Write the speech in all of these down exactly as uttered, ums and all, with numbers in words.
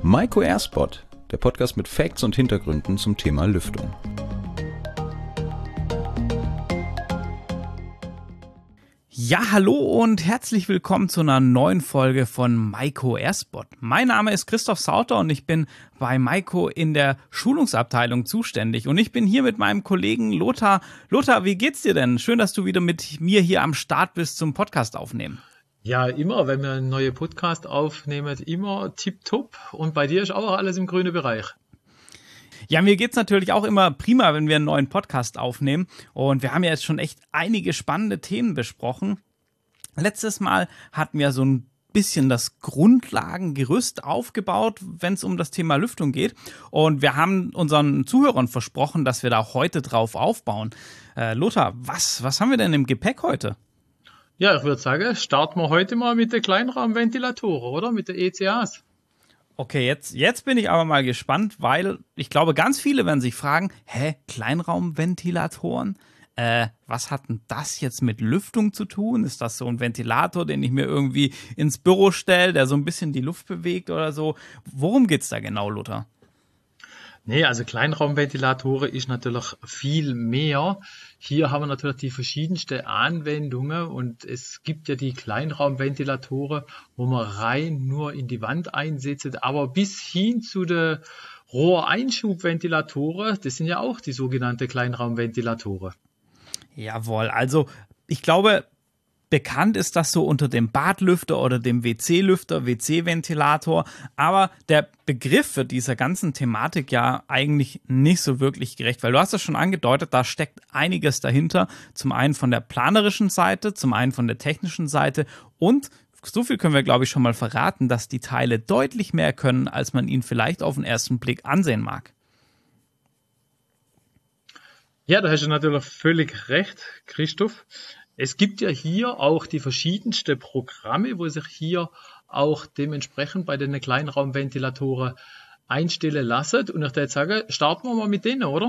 Maiko Airspot, der Podcast mit Facts und Hintergründen zum Thema Lüftung. Ja, hallo und herzlich willkommen zu einer neuen Folge von Maiko Airspot. Mein Name ist Christoph Sauter und ich bin bei Maiko in der Schulungsabteilung zuständig. Und ich bin hier mit meinem Kollegen Lothar. Lothar, wie geht's dir denn? Schön, dass du wieder mit mir hier am Start bist zum Podcast aufnehmen. Ja, immer, wenn wir einen neuen Podcast aufnehmen, immer tipptopp. Und bei dir ist auch alles im grünen Bereich. Ja, mir geht's natürlich auch immer prima, wenn wir einen neuen Podcast aufnehmen. Und wir haben ja jetzt schon echt einige spannende Themen besprochen. Letztes Mal hatten wir so ein bisschen das Grundlagengerüst aufgebaut, wenn es um das Thema Lüftung geht. Und wir haben unseren Zuhörern versprochen, dass wir da heute drauf aufbauen. Äh, Lothar, was, was haben wir denn im Gepäck heute? Ja, ich würde sagen, starten wir heute mal mit den Kleinraumventilatoren, oder? Mit den E C As. Okay, jetzt, jetzt bin ich aber mal gespannt, weil ich glaube, ganz viele werden sich fragen, hä, Kleinraumventilatoren? Äh, was hat denn das jetzt mit Lüftung zu tun? Ist das so ein Ventilator, den ich mir irgendwie ins Büro stelle, der so ein bisschen die Luft bewegt oder so? Worum geht's da genau, Lothar? Nee, also Kleinraumventilatoren ist natürlich viel mehr. Hier haben wir natürlich die verschiedensten Anwendungen und es gibt ja die Kleinraumventilatoren, wo man rein nur in die Wand einsetzt, aber bis hin zu den Rohreinschubventilatoren, das sind ja auch die sogenannten Kleinraumventilatoren. Jawohl, also ich glaube, bekannt ist das so unter dem Badlüfter oder dem W C-Lüfter, W C-Ventilator, aber der Begriff für dieser ganzen Thematik ja eigentlich nicht so wirklich gerecht, weil du hast es schon angedeutet, da steckt einiges dahinter, zum einen von der planerischen Seite, zum einen von der technischen Seite und so viel können wir, glaube ich, schon mal verraten, dass die Teile deutlich mehr können, als man ihnen vielleicht auf den ersten Blick ansehen mag. Ja, da hast du natürlich völlig recht, Christoph. Es gibt ja hier auch die verschiedensten Programme, wo sich hier auch dementsprechend bei den Kleinraumventilatoren einstellen lassen. Und ich würde sagen, starten wir mal mit denen, oder?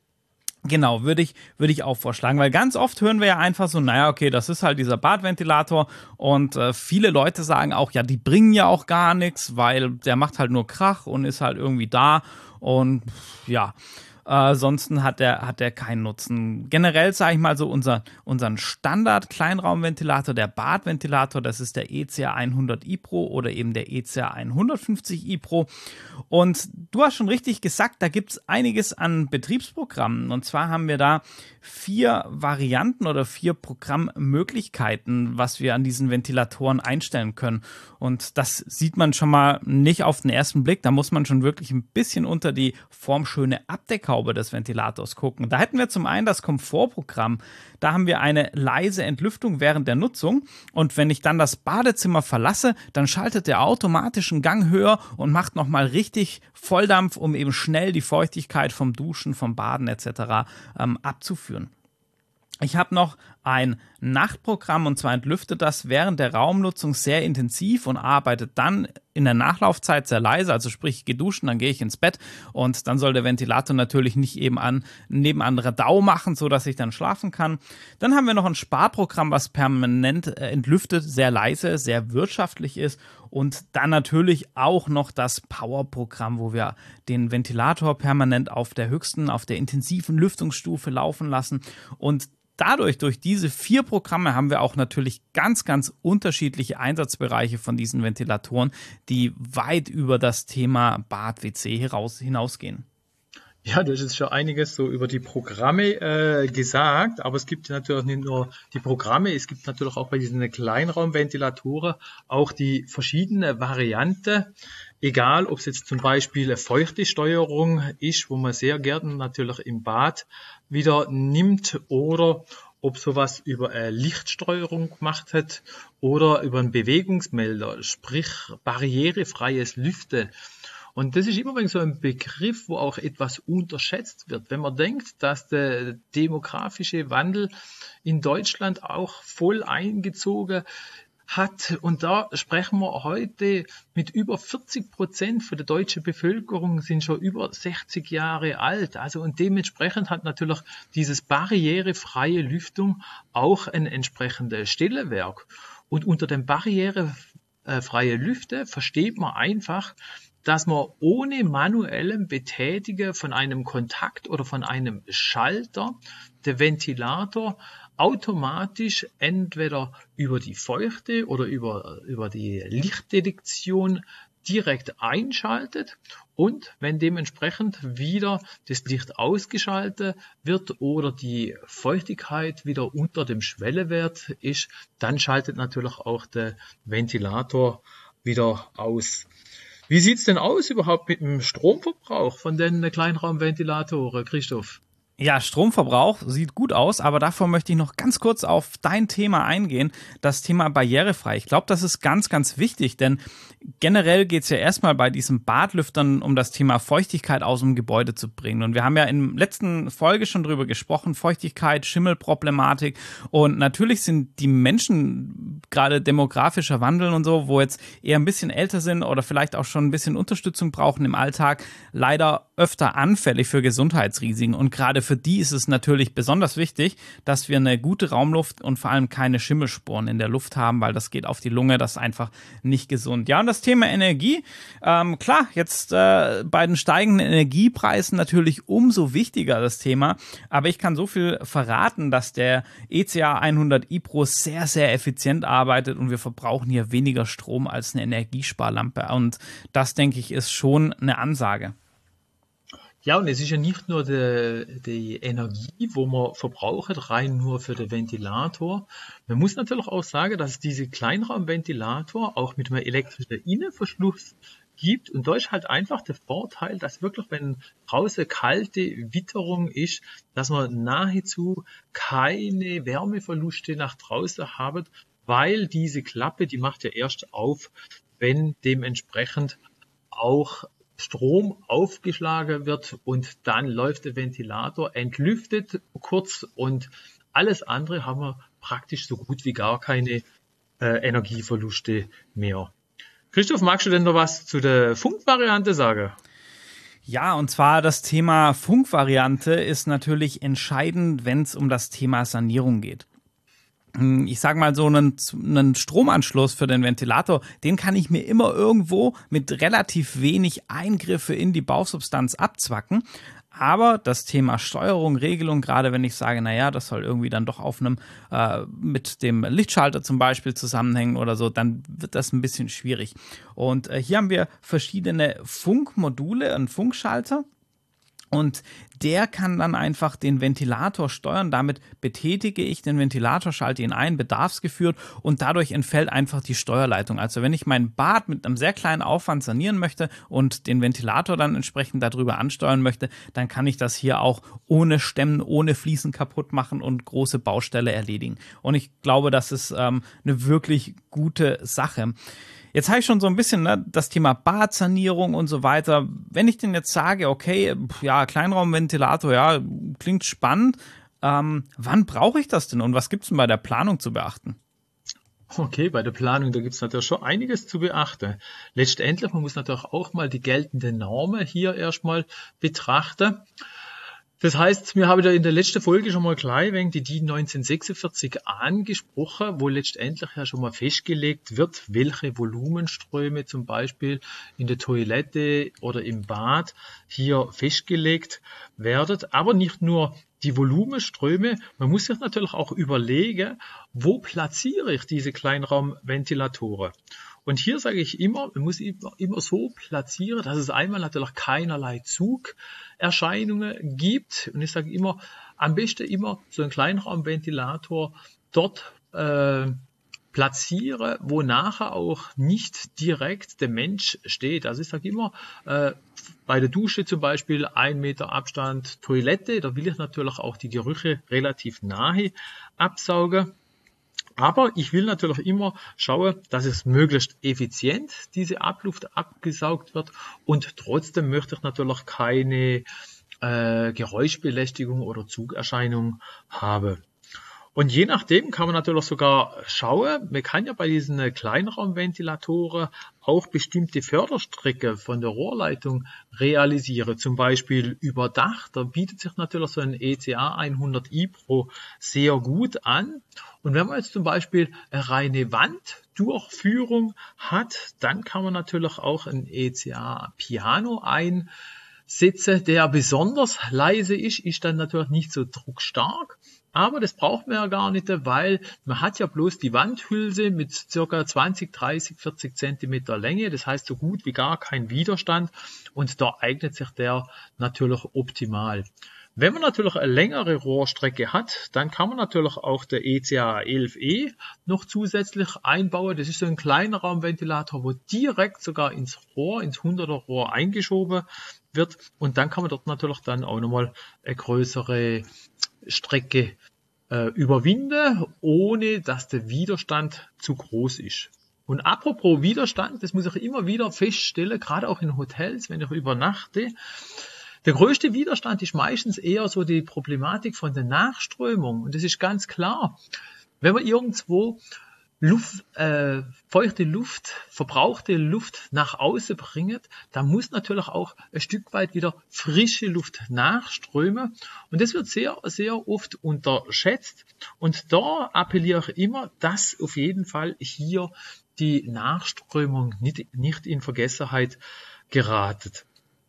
Genau, würde ich, würde ich auch vorschlagen, weil ganz oft hören wir ja einfach so, naja, okay, das ist halt dieser Badventilator und äh, viele Leute sagen auch, ja, die bringen ja auch gar nichts, weil der macht halt nur Krach und ist halt irgendwie da und ja, Äh, sonst hat der, hat der keinen Nutzen. Generell sage ich mal so, unser, unseren Standard-Kleinraumventilator, der Badventilator, das ist der E C A hundert i Pro oder eben der E C A hundertfünfzig i Pro. Und du hast schon richtig gesagt, da gibt es einiges an Betriebsprogrammen. Und zwar haben wir da vier Varianten oder vier Programmmöglichkeiten, was wir an diesen Ventilatoren einstellen können. Und das sieht man schon mal nicht auf den ersten Blick. Da muss man schon wirklich ein bisschen unter die formschöne Abdeckhaube des Ventilators gucken. Da hätten wir zum einen das Komfortprogramm. Da haben wir eine leise Entlüftung während der Nutzung. Und wenn ich dann das Badezimmer verlasse, dann schaltet der automatisch einen Gang höher und macht nochmal richtig Volldampf, um eben schnell die Feuchtigkeit vom Duschen, vom Baden et cetera ähm, abzuführen. Ich habe noch ein Nachtprogramm und zwar entlüftet das während der Raumnutzung sehr intensiv und arbeitet dann in der Nachlaufzeit sehr leise, also sprich ich gehe duschen, dann gehe ich ins Bett und dann soll der Ventilator natürlich nicht eben an nebenan Radau machen, sodass ich dann schlafen kann. Dann haben wir noch ein Sparprogramm, was permanent äh, entlüftet, sehr leise, sehr wirtschaftlich ist und dann natürlich auch noch das Powerprogramm, wo wir den Ventilator permanent auf der höchsten, auf der intensiven Lüftungsstufe laufen lassen und dadurch, durch diese vier Programme haben wir auch natürlich ganz, ganz unterschiedliche Einsatzbereiche von diesen Ventilatoren, die weit über das Thema Bad-W C hinaus, hinausgehen. Ja, du hast jetzt schon einiges so über die Programme äh, gesagt, aber es gibt natürlich nicht nur die Programme, es gibt natürlich auch bei diesen Kleinraumventilatoren auch die verschiedenen Varianten, egal ob es jetzt zum Beispiel eine feuchte Steuerung ist, wo man sehr gerne natürlich im Bad wieder nimmt oder ob sowas über eine Lichtsteuerung gemacht hat oder über einen Bewegungsmelder, sprich barrierefreies Lüften. Und das ist immer so ein Begriff, wo auch etwas unterschätzt wird. Wenn man denkt, dass der demografische Wandel in Deutschland auch voll eingezogen hat. Und da sprechen wir heute mit über vierzig Prozent von der deutschen Bevölkerung sind schon über sechzig Jahre alt. Also und dementsprechend hat natürlich dieses barrierefreie Lüftung auch ein entsprechendes Stellenwerk. Und unter dem barrierefreie Lüfte versteht man einfach, dass man ohne manuellem Betätigen von einem Kontakt oder von einem Schalter der Ventilator automatisch entweder über die Feuchte oder über, über die Lichtdetektion direkt einschaltet und wenn dementsprechend wieder das Licht ausgeschaltet wird oder die Feuchtigkeit wieder unter dem Schwellewert ist, dann schaltet natürlich auch der Ventilator wieder aus. Wie sieht's denn aus überhaupt mit dem Stromverbrauch von den Kleinraumventilatoren, Christoph? Ja, Stromverbrauch sieht gut aus, aber davor möchte ich noch ganz kurz auf dein Thema eingehen, das Thema barrierefrei. Ich glaube, das ist ganz, ganz wichtig, denn generell geht es ja erstmal bei diesen Badlüftern um das Thema Feuchtigkeit aus dem Gebäude zu bringen. Und wir haben ja in der letzten Folge schon drüber gesprochen, Feuchtigkeit, Schimmelproblematik. Und natürlich sind die Menschen, gerade demografischer Wandel und so, wo jetzt eher ein bisschen älter sind oder vielleicht auch schon ein bisschen Unterstützung brauchen im Alltag, leider öfter anfällig für Gesundheitsrisiken. Und gerade für die ist es natürlich besonders wichtig, dass wir eine gute Raumluft und vor allem keine Schimmelsporen in der Luft haben, weil das geht auf die Lunge, das ist einfach nicht gesund. Ja, und das Thema Energie, ähm, klar, jetzt äh, bei den steigenden Energiepreisen natürlich umso wichtiger das Thema, aber ich kann so viel verraten, dass der E C A hundert i-Pro sehr, sehr effizient arbeitet und wir verbrauchen hier weniger Strom als eine Energiesparlampe und das, denke ich, ist schon eine Ansage. Ja, und es ist ja nicht nur die, die Energie, wo man verbraucht, rein nur für den Ventilator. Man muss natürlich auch sagen, dass es diese Kleinraumventilator auch mit einem elektrischen Innenverschluss gibt. Und da ist halt einfach der Vorteil, dass wirklich, wenn draußen kalte Witterung ist, dass man nahezu keine Wärmeverluste nach draußen haben, weil diese Klappe, die macht ja erst auf, wenn dementsprechend auch Strom aufgeschlagen wird und dann läuft der Ventilator, entlüftet kurz und alles andere haben wir praktisch so gut wie gar keine äh, Energieverluste mehr. Christoph, magst du denn noch was zu der Funkvariante sagen? Ja, und zwar das Thema Funkvariante ist natürlich entscheidend, wenn es um das Thema Sanierung geht. Ich sage mal, so einen, einen Stromanschluss für den Ventilator, den kann ich mir immer irgendwo mit relativ wenig Eingriffe in die Bausubstanz abzwacken. Aber das Thema Steuerung, Regelung, gerade wenn ich sage, naja, das soll irgendwie dann doch auf einem, äh, mit dem Lichtschalter zum Beispiel zusammenhängen oder so, dann wird das ein bisschen schwierig. Und äh, hier haben wir verschiedene Funkmodule, einen Funkschalter. Und der kann dann einfach den Ventilator steuern. Damit betätige ich den Ventilator, schalte ihn ein, bedarfsgeführt und dadurch entfällt einfach die Steuerleitung. Also wenn ich mein Bad mit einem sehr kleinen Aufwand sanieren möchte und den Ventilator dann entsprechend darüber ansteuern möchte, dann kann ich das hier auch ohne Stemmen, ohne Fliesen kaputt machen und große Baustelle erledigen. Und ich glaube, das ist ähm, eine wirklich gute Sache. Jetzt habe ich schon so ein bisschen ne, das Thema Badsanierung und so weiter. Wenn ich denn jetzt sage, okay, ja, Kleinraumventilator, ja, klingt spannend. Ähm, wann brauche ich das denn und was gibt es denn bei der Planung zu beachten? Okay, bei der Planung, da gibt es natürlich schon einiges zu beachten. Letztendlich, man muss natürlich auch mal die geltenden Normen hier erstmal betrachten. Das heißt, wir haben ja in der letzten Folge schon mal gleich wegen die DIN neunzehnhundertsechsundvierzig angesprochen, wo letztendlich ja schon mal festgelegt wird, welche Volumenströme zum Beispiel in der Toilette oder im Bad hier festgelegt werden. Aber nicht nur die Volumenströme, man muss sich natürlich auch überlegen, wo platziere ich diese Kleinraumventilatoren. Und hier sage ich immer, man muss immer, immer so platzieren, dass es einmal natürlich keinerlei Zugerscheinungen gibt. Und ich sage immer, am besten immer so einen Kleinraumventilator dort äh, platziere, wo nachher auch nicht direkt der Mensch steht. Also ich sage immer, äh, bei der Dusche zum Beispiel ein Meter Abstand, Toilette, da will ich natürlich auch die Gerüche relativ nahe absaugen. Aber ich will natürlich immer schauen, dass es möglichst effizient diese Abluft abgesaugt wird und trotzdem möchte ich natürlich keine äh, Geräuschbelästigung oder Zugerscheinung haben. Und je nachdem kann man natürlich sogar schauen, man kann ja bei diesen Kleinraumventilatoren auch bestimmte Förderstrecke von der Rohrleitung realisieren, zum Beispiel über Dach. Da bietet sich natürlich so ein E C A hundert i Pro sehr gut an. Und wenn man jetzt zum Beispiel eine reine Wanddurchführung hat, dann kann man natürlich auch ein E C A Piano einsetzen, der besonders leise ist, ist dann natürlich nicht so druckstark. Aber das braucht man ja gar nicht, weil man hat ja bloß die Wandhülse mit circa zwanzig, dreißig, vierzig Zentimeter Länge. Das heißt so gut wie gar kein Widerstand und da eignet sich der natürlich optimal. Wenn man natürlich eine längere Rohrstrecke hat, dann kann man natürlich auch der E C A elf E noch zusätzlich einbauen. Das ist so ein kleiner Raumventilator, wo direkt sogar ins Rohr, ins hunderter Rohr eingeschoben wird. Und dann kann man dort natürlich dann auch nochmal eine größere Strecke äh, überwinden, ohne dass der Widerstand zu groß ist. Und apropos Widerstand, das muss ich immer wieder feststellen, gerade auch in Hotels, wenn ich übernachte. Der größte Widerstand ist meistens eher so die Problematik von der Nachströmung. Und das ist ganz klar, wenn man irgendwo Luft, äh, feuchte Luft, verbrauchte Luft nach außen bringt, dann muss natürlich auch ein Stück weit wieder frische Luft nachströmen. Und das wird sehr, sehr oft unterschätzt. Und da appelliere ich immer, dass auf jeden Fall hier die Nachströmung nicht, nicht in Vergessenheit geratet.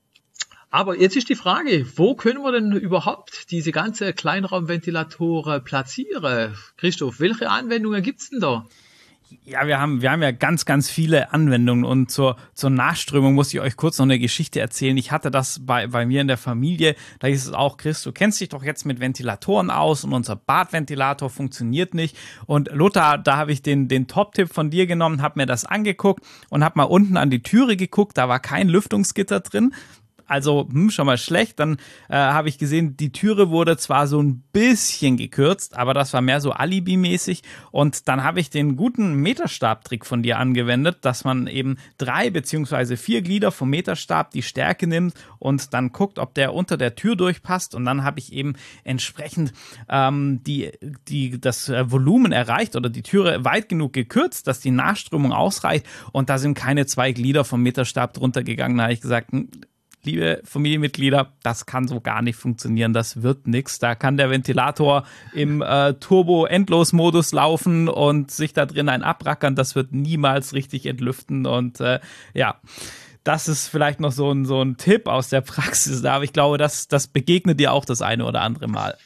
Aber jetzt ist die Frage, wo können wir denn überhaupt diese ganze Kleinraumventilatoren platzieren? Christoph, welche Anwendungen gibt's denn da? Ja, wir haben, wir haben ja ganz, ganz viele Anwendungen und zur, zur Nachströmung muss ich euch kurz noch eine Geschichte erzählen. Ich hatte das bei, bei mir in der Familie, da hieß es auch, Chris, du kennst dich doch jetzt mit Ventilatoren aus und unser Badventilator funktioniert nicht. Und Lothar, da habe ich den, den Top-Tipp von dir genommen, habe mir das angeguckt und habe mal unten an die Türe geguckt, da war kein Lüftungsgitter drin. Also hm, schon mal schlecht. Dann äh, habe ich gesehen, die Türe wurde zwar so ein bisschen gekürzt, aber das war mehr so Alibi-mäßig. Und dann habe ich den guten Meterstab-Trick von dir angewendet, dass man eben drei beziehungsweise vier Glieder vom Meterstab die Stärke nimmt und dann guckt, ob der unter der Tür durchpasst. Und dann habe ich eben entsprechend ähm, die, die, das Volumen erreicht oder die Türe weit genug gekürzt, dass die Nachströmung ausreicht. Und da sind keine zwei Glieder vom Meterstab drunter gegangen. Da habe ich gesagt, liebe Familienmitglieder, das kann so gar nicht funktionieren, das wird nichts. Da kann der Ventilator im äh, Turbo-Endlos-Modus laufen und sich da drin ein abrackern, das wird niemals richtig entlüften und äh, ja, das ist vielleicht noch so ein, so ein Tipp aus der Praxis, aber ich glaube, das, das begegnet dir auch das eine oder andere Mal.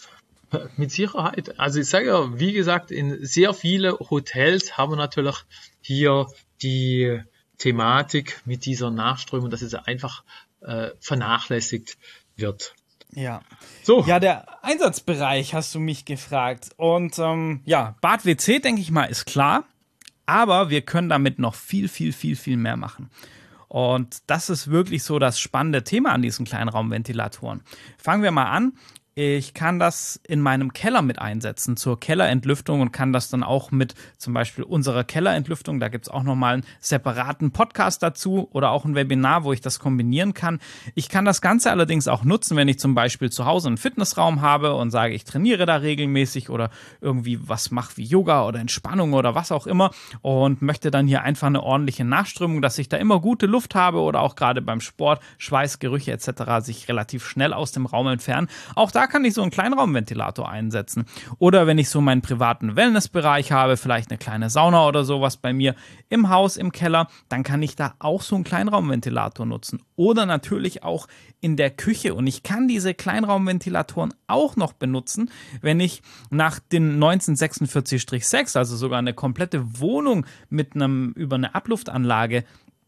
Mit Sicherheit. Also ich sage ja, wie gesagt, in sehr vielen Hotels haben wir natürlich hier die Thematik mit dieser Nachströmung, dass es einfach äh, vernachlässigt wird. Ja. So. Ja, der Einsatzbereich hast du mich gefragt. Und ähm, ja, Bad-W C, denke ich mal, ist klar. Aber wir können damit noch viel, viel, viel, viel mehr machen. Und das ist wirklich so das spannende Thema an diesen Kleinraumventilatoren. Fangen wir mal an. Ich kann das in meinem Keller mit einsetzen zur Kellerentlüftung und kann das dann auch mit zum Beispiel unserer Kellerentlüftung, da gibt es auch nochmal einen separaten Podcast dazu oder auch ein Webinar, wo ich das kombinieren kann. Ich kann das Ganze allerdings auch nutzen, wenn ich zum Beispiel zu Hause einen Fitnessraum habe und sage, ich trainiere da regelmäßig oder irgendwie was mache wie Yoga oder Entspannung oder was auch immer und möchte dann hier einfach eine ordentliche Nachströmung, dass ich da immer gute Luft habe oder auch gerade beim Sport, Schweiß, Gerüche et cetera sich relativ schnell aus dem Raum entfernen. Auch da kann ich so einen Kleinraumventilator einsetzen. Oder wenn ich so meinen privaten Wellnessbereich habe, vielleicht eine kleine Sauna oder sowas bei mir im Haus, im Keller, dann kann ich da auch so einen Kleinraumventilator nutzen. Oder natürlich auch in der Küche. Und ich kann diese Kleinraumventilatoren auch noch benutzen, wenn ich nach den neunzehnhundertsechsundvierzig sechs, also sogar eine komplette Wohnung mit einem über eine Abluftanlage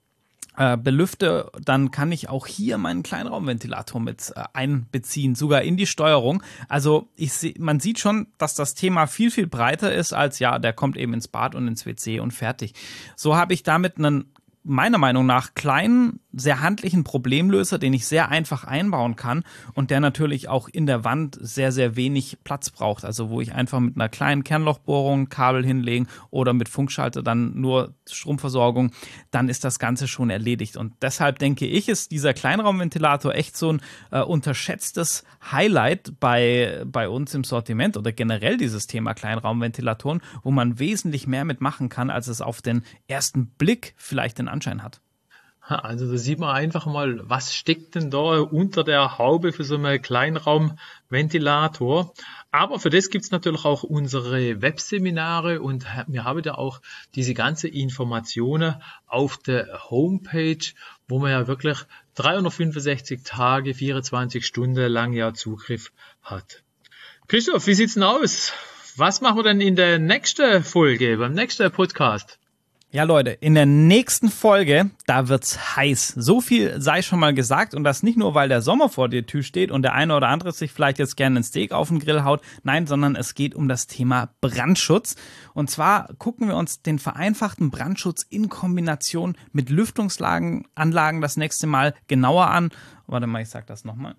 belüfte, dann kann ich auch hier meinen Kleinraumventilator mit äh, einbeziehen, sogar in die Steuerung. Also ich seh, man sieht schon, dass das Thema viel, viel breiter ist als, ja, der kommt eben ins Bad und ins W C und fertig. So habe ich damit einen, meiner Meinung nach, kleinen sehr handlichen Problemlöser, den ich sehr einfach einbauen kann und der natürlich auch in der Wand sehr, sehr wenig Platz braucht. Also wo ich einfach mit einer kleinen Kernlochbohrung Kabel hinlegen oder mit Funkschalter dann nur Stromversorgung, dann ist das Ganze schon erledigt. Und deshalb denke ich, ist dieser Kleinraumventilator echt so ein äh, unterschätztes Highlight bei, bei uns im Sortiment oder generell dieses Thema Kleinraumventilatoren, wo man wesentlich mehr mitmachen kann, als es auf den ersten Blick vielleicht den Anschein hat. Also da sieht man einfach mal, was steckt denn da unter der Haube für so einen Kleinraumventilator. Aber für das gibt es natürlich auch unsere Webseminare und wir haben da auch diese ganzen Informationen auf der Homepage, wo man ja wirklich dreihundertfünfundsechzig Tage, vierundzwanzig Stunden lang ja Zugriff hat. Christoph, wie sieht's denn aus? Was machen wir denn in der nächsten Folge, beim nächsten Podcast? Ja, Leute, in der nächsten Folge, da wird's heiß. So viel sei schon mal gesagt und das nicht nur, weil der Sommer vor der Tür steht und der eine oder andere sich vielleicht jetzt gerne ein Steak auf den Grill haut. Nein, sondern es geht um das Thema Brandschutz. Und zwar gucken wir uns den vereinfachten Brandschutz in Kombination mit Lüftungsanlagen das nächste Mal genauer an. Warte mal, ich sag das nochmal.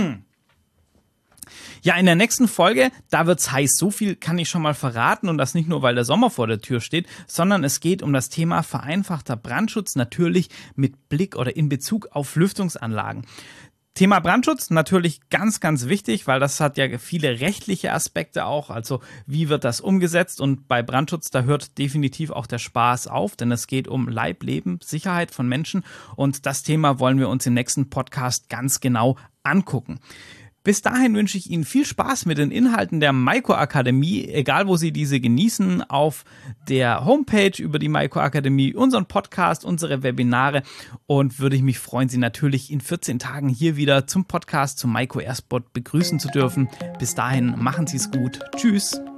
Ja, in der nächsten Folge, da wird's heiß. So viel kann ich schon mal verraten und das nicht nur, weil der Sommer vor der Tür steht, sondern es geht um das Thema vereinfachter Brandschutz, natürlich mit Blick oder in Bezug auf Lüftungsanlagen. Thema Brandschutz natürlich ganz, ganz wichtig, weil das hat ja viele rechtliche Aspekte auch, also wie wird das umgesetzt und bei Brandschutz, da hört definitiv auch der Spaß auf, denn es geht um Leib, Leben, Sicherheit von Menschen und das Thema wollen wir uns im nächsten Podcast ganz genau angucken. Bis dahin wünsche ich Ihnen viel Spaß mit den Inhalten der Maiko Akademie, egal wo Sie diese genießen, auf der Homepage über die Maiko Akademie, unseren Podcast, unsere Webinare und würde ich mich freuen, Sie natürlich in vierzehn Tagen hier wieder zum Podcast zum Maiko Airspot begrüßen zu dürfen. Bis dahin, machen Sie es gut. Tschüss.